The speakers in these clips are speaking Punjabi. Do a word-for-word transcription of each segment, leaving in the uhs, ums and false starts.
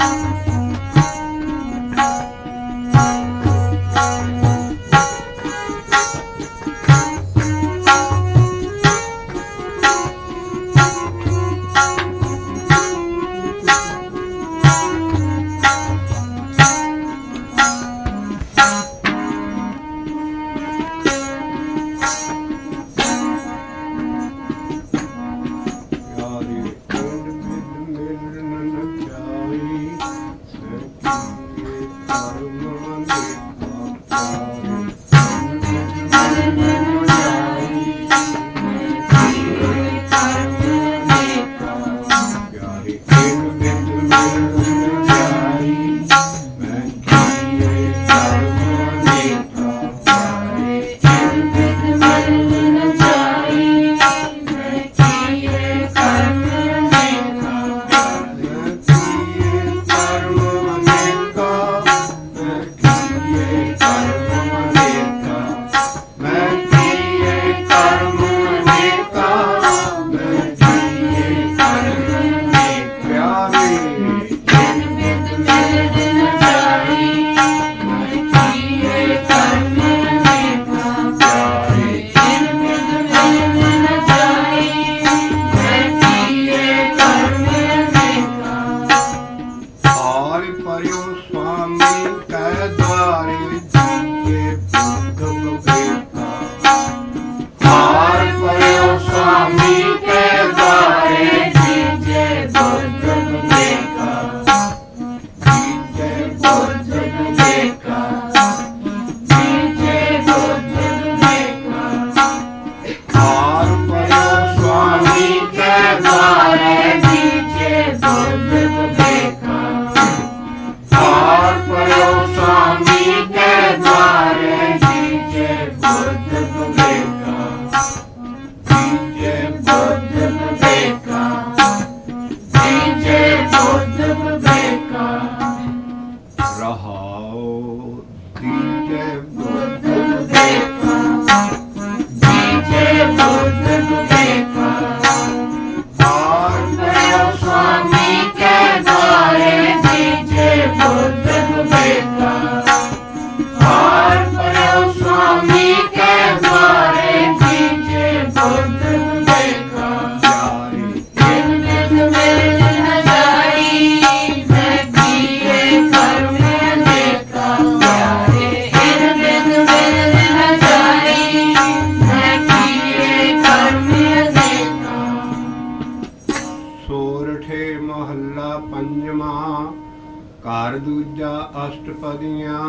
कार दूजा अष्टपदियां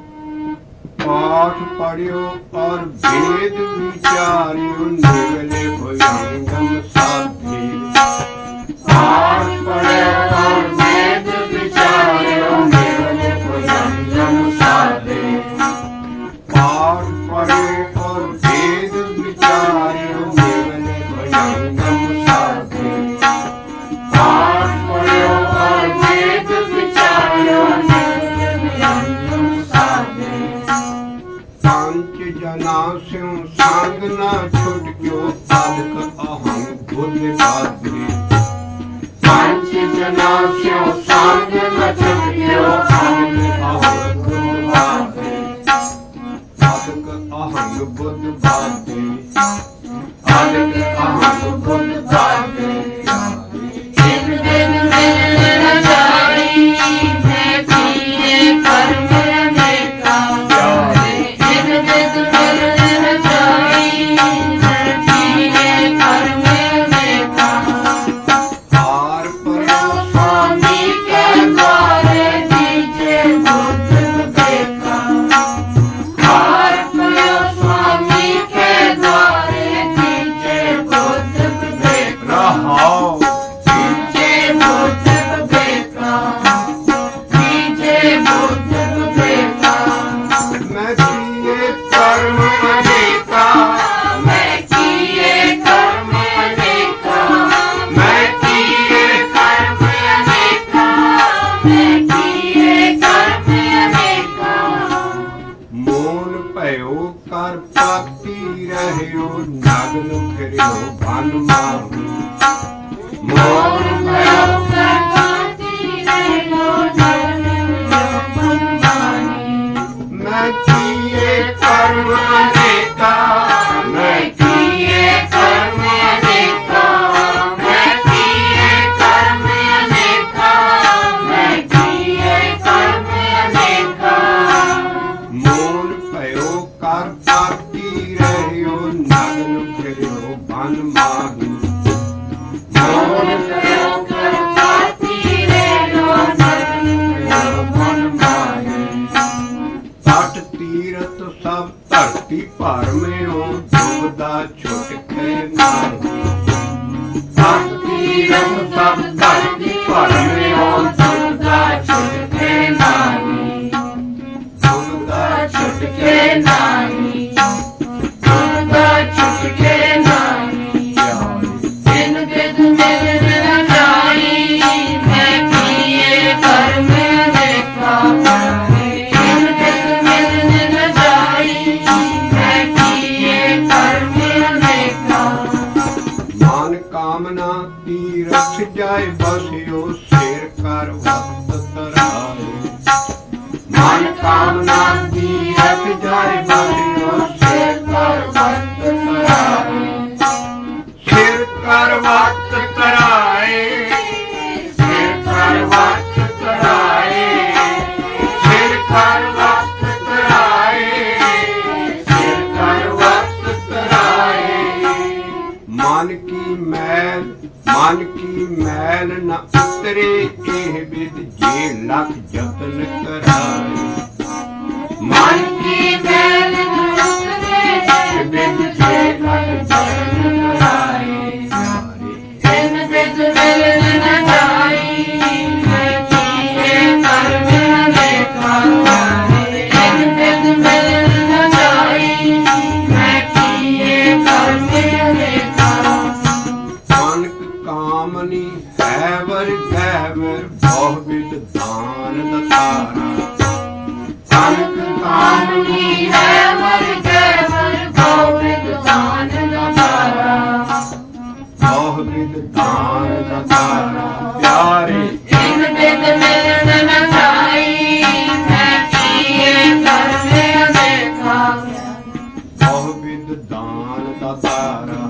पाठ पढ़ियो और वेद विचारियो निगले भुजंगम साधे। पाठ पढ़ियो और वेद विचारियो निगले भुजंगम साधे। पाठ पढ़ियो और वेद विचारियो निगले भुजंगम साधे। पाठ पढ़ियो और वेद विचारियो निगले भुजंगम साधे। पांच जना स्यों सांग न छुटक्यो बालक अहं बुद्धि बाधे। पांच जना स्यों सांग न छुटक्यो बालक अहं बुद्धि बाधे। बालक अहं बुद्धि बाधे। बालक अहं बुद्धि बाधे। स्वामी ਜਾਏ ਬਸਿਓ ਸਿਰ ਕਰ ਵਤ ਤਰਾਏ ਮਨ ਕਾਮਨਾ ਦੀ ਰਖ ਜਾਏ ਬਸਿਓ ਸਿਰ ਕਰ ਵਤ ਤਰਾਏ ਸਿਰ ਕਰ ਵਤ ਤਰਾਏ ਸਿਰ ਕਰ ਵਤ ਤਰਾਏ ਸਿਰ ਕਰ ਵਤ ਤਰਾਏ ਸਿਰ ਕਰ ਵਤ ਤਰਾਏ ਮਨ ਕੀ ਮੈਲ ਮਨ ਕੀ ਮੈਲ ਨ ਉਤਰੇ ਇਹ ਵਿਦ ਜੇ ਲੱਖ ਯਤਨ ਕਰਾਏ ਮਨ ਕੀ ਮੈਲ ਨ ਉਤਰੇ ਇਹ ਵਿਦ ਜੇ ਲੱਖ ਯਤਨ ਕਰਾਏ ਇਨ ਵਿਦ ਮਿਲ ਨ ਜਾਈ ਮੈਂ ਕੀਏ ਕਰਮ ਅਨੇਕਾਂ ਇਨ ਵਿਦ ਮਿਲ ਨ ਜਾਈ ਮੈਂ ਕੀਏ ਕਰਮ ਅਨੇਕਾਂ ਕਾਮਨੀ ਹੈਵਰ ਗੈਵਰ ਬਹੁ ਵਿਦ ਦਾਨ ਦਤਾਰਾ ਅਨਕ ਕਾਮਨੀ ਹੈਵਰ ਗੈਵਰ ਬਹੁ ਵਿਦ ਦਾਨ ਦਤਾਰਾ ਬਹੁ ਵਿਦ ਦਾਨ ਦਤਾਰਾ ਪਿਆਰੇ ਇਨ ਵਿਦ ਮਿਲਨ ਨ ਜਾਈ ਮੈਂ ਕੀਏ ਕਰਮ ਅਨੇਕਾਂ ਬਹੁ ਵਿਦ ਦਾਨ ਦਤਾਰਾ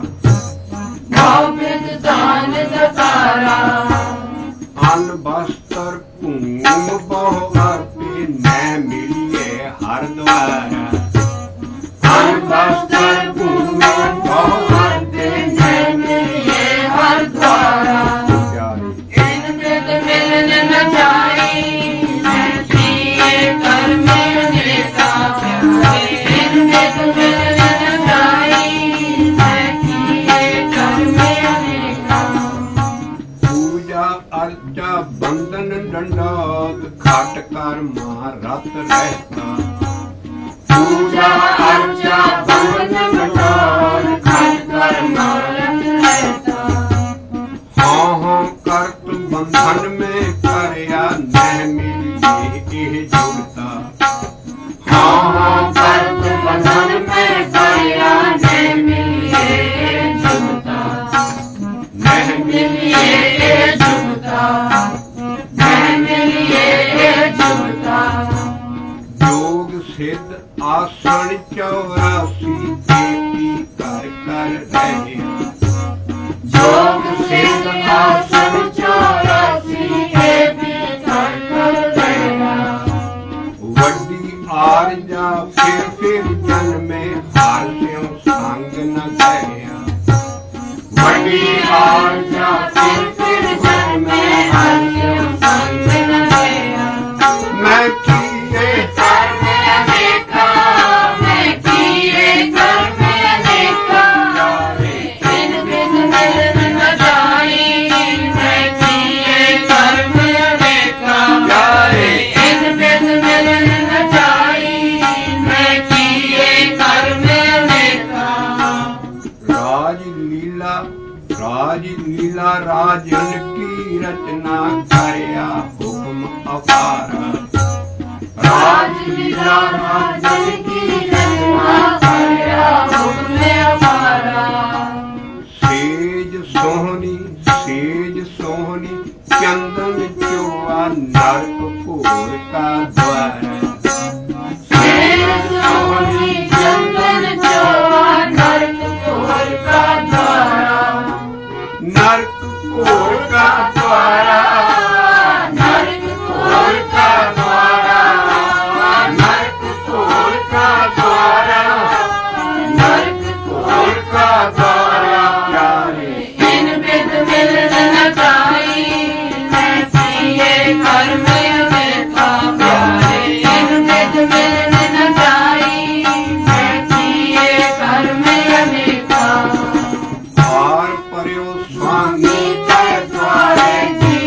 ਅਨ ਬਸਤਰ ਭੂਮ ਬਹੁ ਅਰਪੇ ਨੈ ਮਿਲੀਏ ਹਰ ਦੁਆਰਾ ਅਨ ਬਸਤਰ ਭੂਮ ਬਹੁ ਅਰਪੇ ਨੈ ਮਿਲੀਏ ਹਰ ਦੁਆਰਾ ਇਨ ਵਿਦ ਮਿਲਨ ਨ ਜਾਈ ਮੈਂ ਕੀਏ ਕਰਮ ਅਨੇਕਾਂ ਇਨ ਵਿਦ ਮਿਲਨ ਨ ਜਾਈ ਮੈਂ ਕੀਏ ਕਰਮ ਅਨੇਕਾਂ ਅਰਚਾ ਬੰਧਨ ਡੰਡੋਤ ਖਟ ਕਰ ਮਾਰ ਰਤ ਰਹਿਤਾ ਪੂਜਾ ਅਰਚਾ ਬੰਧਨ ਡੰਡੋਤ ਖਟ ਕਰ ਮਾਰ ਰਤ ਰਹਿਤਾ ਹਾਂ ਹਾਂ ਕਰਤ ਬੰਧਨ ਮੈਂ ਕਰਿਆ ਨਹਿ ਮਿਲੀਏ ਇਹ ਜੁਗਤਾ ਹਾਂ ਹਾਂ ਕਰਤ ਬੰਧਨ ਮੈਂ ਕਰਿਆ ਨਹਿ ਮਿਲੀਏ ਇਹ ਜੁਗਤਾ ਨਹਿ ਮਿਲੀਏ ਇਹ ਜੋਗ ਸਿੱਧ ਆਸਣ ਚੌਰਾਸੀ ਦੇਤੀ ਕਰ ਕਰ ਰਹੇ ਜੋਗ ਸਿੱਧ ਆਸਣ ਚੌਰਾਸੀ ਦੇਤੀ ਕਰ ਕਰ ਰਹੇ ਵੱਡੀ ਆਰਜਾ ਫਿਰ ਫਿਰ ਜਨਮੇ ਹਾਰ ਸਿਉ ਸੰਗ ਨ ਗਿਆ ਵੱਡੀ ਆਰਜਾ ਫਿਰ ਫਿਰ ਜਨਮੇ ਹਾਰ ਸਿਉ ਸੰਗ ਨ ਗਿਆ ਮੈਂ ਕੀਏ ਕਰਮ ਅਨੇਕਾਂ ਮੈਂ ਕੀਏ ਕਰਮ ਅਨੇਕਾਂ ਇਨ ਬਿਨ ਮਿਲਨ ਨ ਜਾਈ ਮੈਂ ਕੀਏ ਕਰਮ ਅਨੇਕਾਂ ਇਨ ਬਿਨ ਮਿਲਨ ਨ ਜਾਈ ਮੈਂ ਕੀਏ ਕਰਮ ਅਨੇਕਾਂ ਰਾਜ ਲੀਲਾ ਰਾਜ ਲੀਲਾ ਰਾਜਨ ਕੀ ਰਚਨਾ ਕਰਿਆ ਹੁਕਮ ਅਪਾਰਾ ਰਾਜ ਲੀਲਾ ਰਾਜਨ ਕੀ ਰਚਨਾ ਕਰਿਆ ਹੁਕਮ ਅਪਾਰਾ ਸੇਜ ਸੋਹਣੀ ਸੇਜ ਸੋਹਣੀ ਚੰਦਨ ਚੋਆ ਨਰਕ ਭੋਰ ਕਾ ਦਵਾਰ ਸੇਜ ਸੋਹਣੀ ਚੰਦਨ ਚੋਆ ਨਰਕ ਭੋਰ ਕਾ ਦਵਾਰਾ ਨਰਕ ਭੋਰ ਕਾ ਦਵਾਰਾ ਨਰਕ ਭੋਰ ਕਾ ਦਵਾਰਾ ਨਰਕ ਭੋਰ ਕਾ ਦਵਾਰਾ ਨਰਕ ਭੋਰ ਕਾ ਦਵਾਰਾ ਪਿਆਰੇ ਇਨ ਬਿਦ ਮਿਲਨ ਨ ਜਾਈ ਮੈਂ ਕੀਏ ਕਰਮ ਅਨੇਕਾਂ ਪਿਆਰੇ ਇਨ ਬਿਦ ਮਿਲਨ ਨ ਜਾਈ ਮੈਂ ਕੀਏ ਕਰਮ ਅਨੇਕਾਂ ਆਰ ਪਰਿਓ स्वामी के द्वारे जी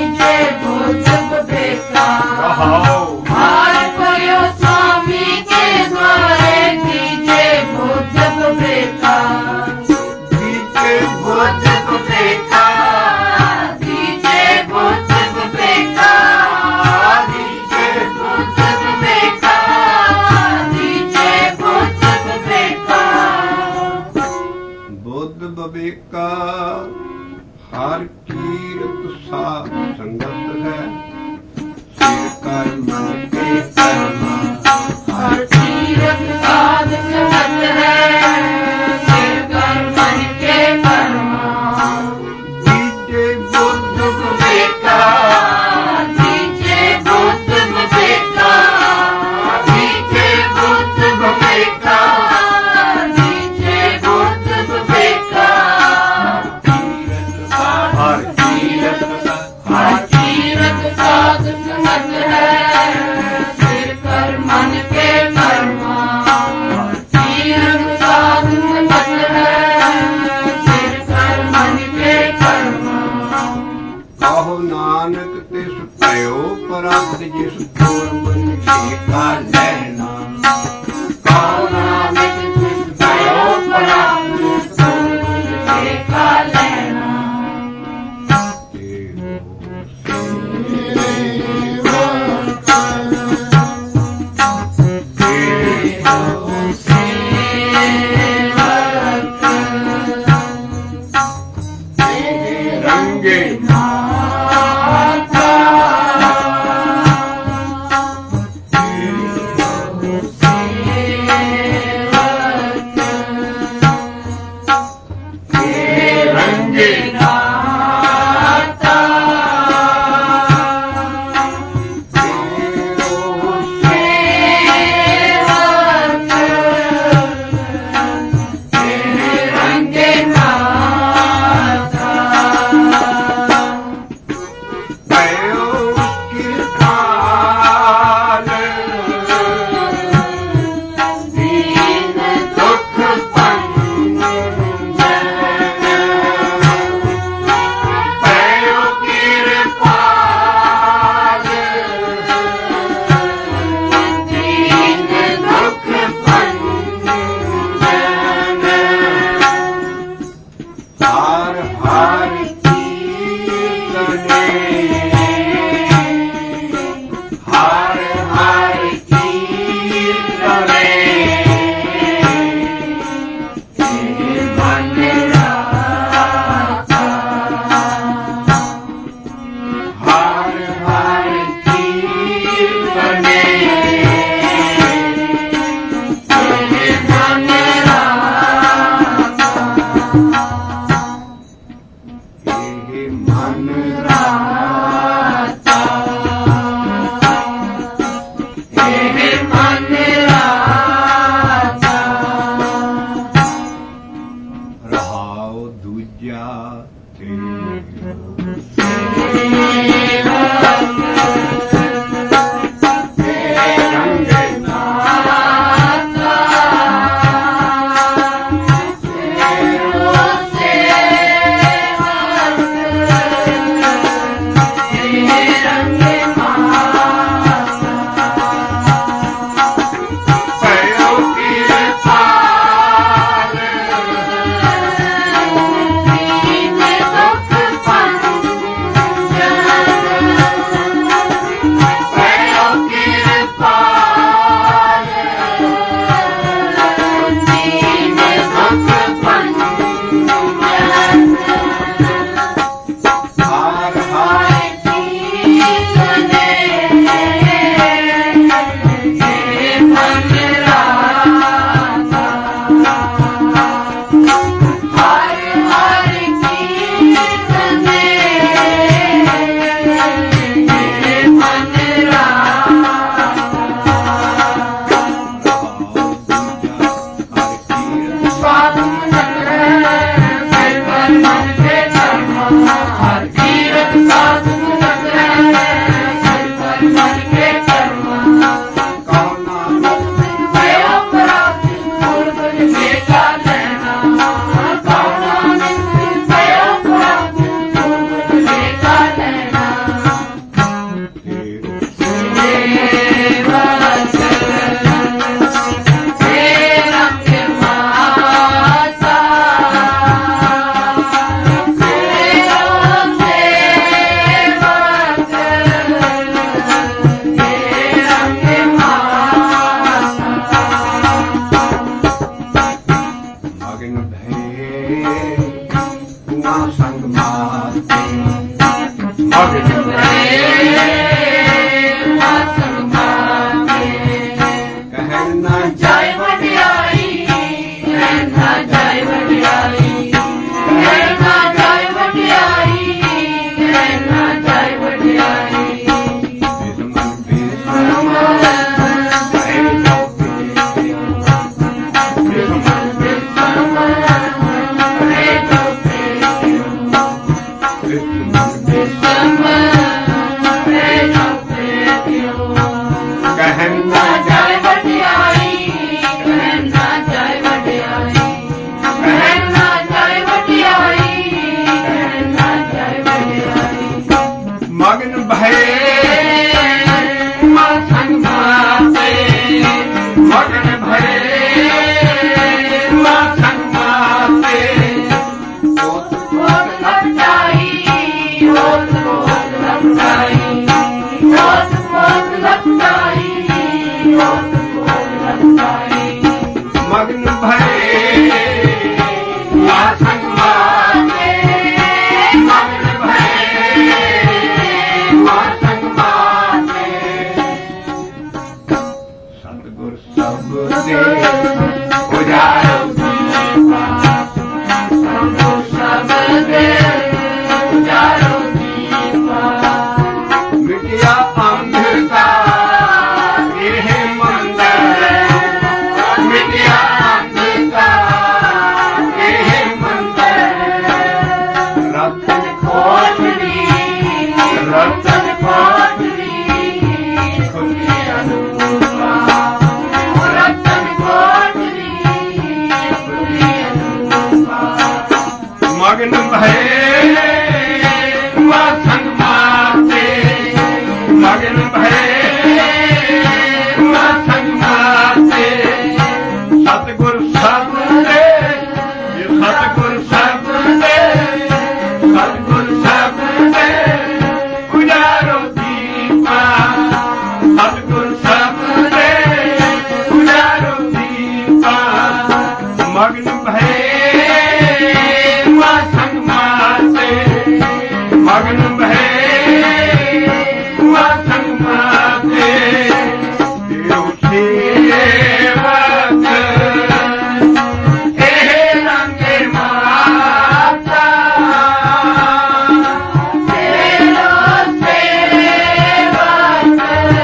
ਨਾਨਕ ਤਿਸ ਭਇਓ ਪ੍ਰਾਪਤ ਜਿਸ ਕੋਲ ਬਨ ਠੇਕਾ ਲੈਣਾ। ਕਉ ਨਾਨਕ ਤਿਸ ਭਇਓ ਪ੍ਰਾਪਤ ਜਿਸ ਕੋਲ ਬਨ ਠੇਕਾ ਲੈਣਾ। Come on. ਭਏ ਮਸੰਗ ਮਾਤੇ ਮਗਨ ਭਏ ਮਸੰਗ ਮਾਤੇ ਹੋਤ ਹੋਤ ਲਪਟਾਈ ਹੋਤ ਹੋਤ ਲਪਟਾਈ ਹੋਤ ਹੋਤ ਲਪਟਾਈ ਹੋਤ ਹੋਤ ਲਪਟਾਈ ਮਗਨ ਭਏ ਮਸੰਗ ਮਾਤੇ ਮਗਨ ਭਏ ਮਸੰਗ ਮਾਤੇ ਸਤਿਗੁਰ ਸਭ ਦੇ ਉਜਾਰੋ ਦੀਪਾ ਸਤਿਗੁਰ ਸਭ ਦੇ ਉਜਾਰੋ ਦੀਪਾ ਮਿਟਿਆ ਅੰਧਕਾਰ ਇਹ ਮੰਦਰ ਮਿਟਿਆ ਅੰਧਕਾਰ ਇਹ ਮੰਦਰ ਰਤਨ ਕੋਠੜੀ ਰਤਨ ਕੋਠੜੀ ਖੁੱਲੀ ਅਨੂਪਾ ਰਤਨ ਕੋਠੜੀ ਖੁੱਲੀ ਅਨੂਪਾ ਮਗਨ ਭਏ ਮਸੰਗ ਮਾਤੇ ਮਗਨ ਭਏ ਮਸੰਗ ਮਾਤੇ ਸਤਿਗੁਰ ਸਭ ਦੇ ਸਤਿਗੁਰ ਸਭ ਦੇ ਸਤਿਗੁਰ ਸਭ ਦੇ ਉਜਾਰੋ ਦੀਪਾ ਸਤਿਗੁਰ ਸਭ ਦੇ ਉਜਾਰੋ ਦੀਪਾ ਮਗਨ ਭਏ ਮਸੰਗ ਮਾਤੇ ਮਗਨ ਭਏ ਮਸੰਗ ਮਾਤੇ ਦੇਉ ਸੇਵਕ ਇਹ ਰੰਗੇ ਮਾਤਾ ਤੇਰਾ ਸੇਵਕ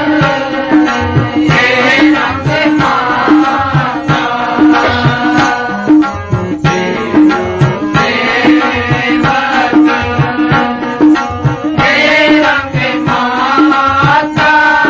ਇਹ ਰੰਗੇ ਮਾਤਾ ਤੇਰਾ ਸੇਵਕ ਇਹ ਰੰਗੇ ਮਾਤਾ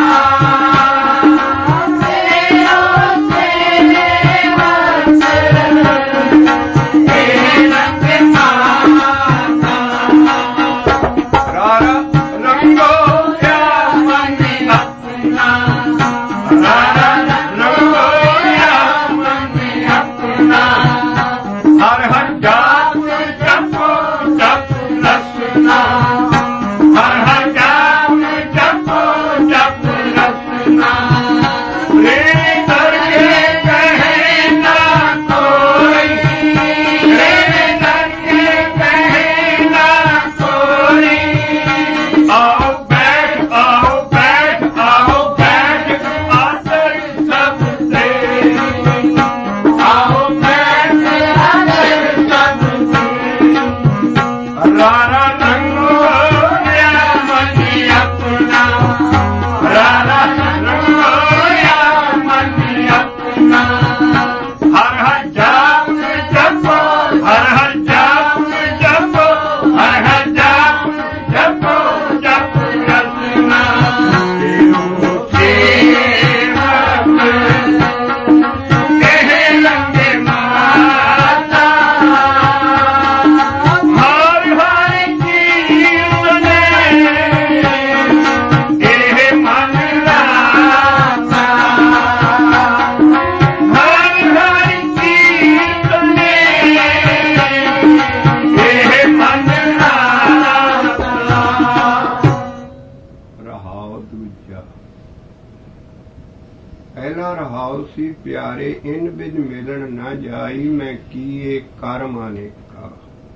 ਸੀ ਪਿਆਰੇ ਇਨ ਬਿਨ ਮਿਲਣ ਨਾ ਜਾਈ ਮੈਂ ਕੀਏ ਕਰਮ ਅਨੇਕਾ।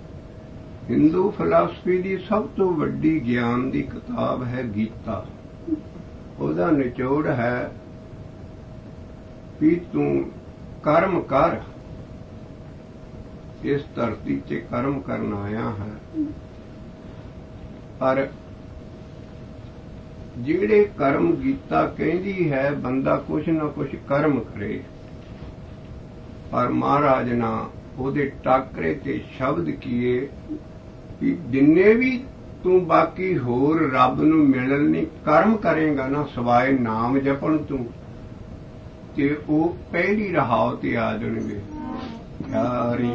ਹਿੰਦੂ ਫਿਲਾਸਫੀ ਦੀ ਸਭ ਤੋਂ ਵੱਡੀ ਗਿਆਨ ਦੀ ਕਿਤਾਬ ਹੈ ਗੀਤਾ। ਉਹਦਾ ਨਿਚੋੜ ਹੈ ਵੀ ਤੂੰ ਕਰਮ ਕਰ, ਇਸ ਧਰਤੀ 'ਤੇ ਕਰਮ ਕਰਨ ਆਇਆ ਹੈ, ਪਰ ਜਿਹੜੇ ਕਰਮ ਗੀਤਾ ਕਹਿੰਦੀ ਹੈ ਬੰਦਾ ਕੁਛ ਨਾ ਕੁਛ ਕਰਮ ਕਰੇ, ਪਰ ਮਹਾਰਾਜ ਨਾ ਉਹਦੇ ਟਾਕਰੇ ਤੇ ਸ਼ਬਦ ਕੀਏ ਵੀ ਜਿੰਨੇ ਵੀ ਤੂੰ ਬਾਕੀ ਹੋਰ ਰੱਬ ਨੂੰ ਮਿਲਣ ਲਈ ਕਰਮ ਕਰੇਗਾ ਨਾ ਸਵਾਏ ਨਾਮ ਜਪਣ ਤੂੰ, ਤੇ ਉਹ ਪਹਿਲੀ ਰਹਾਉ ਤੇ ਆ ਜਾਣਗੇ। ਯਾਰੀ